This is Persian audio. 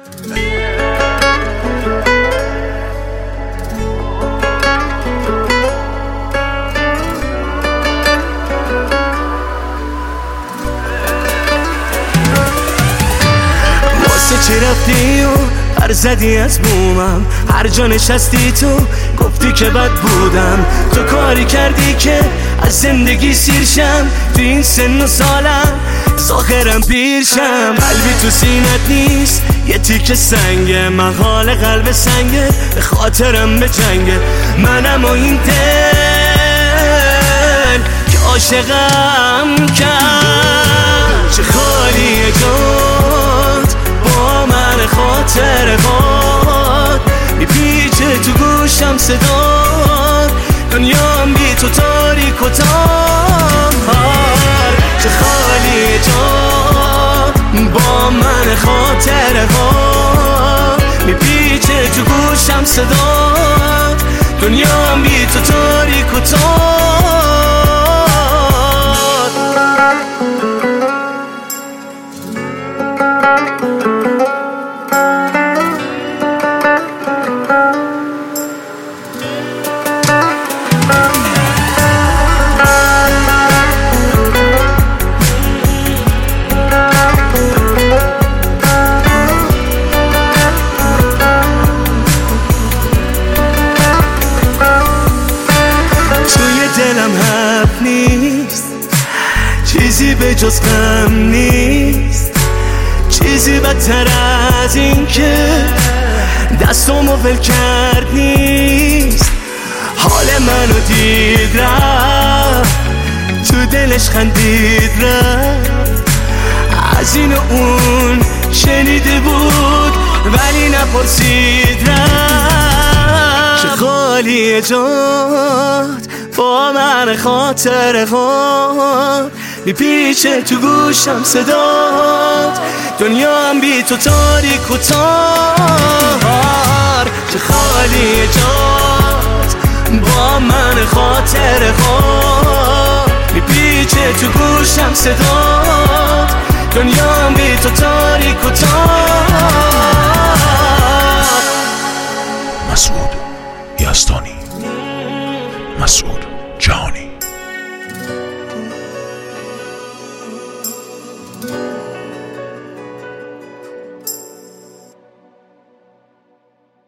چی رفتی و پر زدی از بومم، هر جا نشستی تو گفتی که بد بودم. تو کاری کردی که از زندگی سیرشم، تو این سن و سالم ظاهرم پیرشم. قلبی تو سینت نیست یه تیکه سنگه، من حال قلب سنگه به خاطرم به جنگه. منم و این دل که عاشقم کرد، چه خالیه جات با من خاطر باد، میپیچه تو گوشم صدات، دنیام بی تو تاریک و تار. چه خالی جات با من خاطر باد، میپیچه تو گوشم صدات، دنیام بی تو تاریک و تار. دلم حرف نیست، چیزی به جز غم نیست، چیزی بدتر از این که دستامو ول کرد نیست. حال منو دید رفت، تو دلش خندید رفت، از این و اون شنیده بود ولی نپرسید رفت. چه خالیه جات با من خاطر خود، میپیچه تو گوشم صدات، دنیام بی تو تاریک و تار. چه خالی جات با من خاطر خود، میپیچه تو گوشم صدات، دنیام بی تو تاریک و تار. مسعود یزدانی، مسعود جهانی.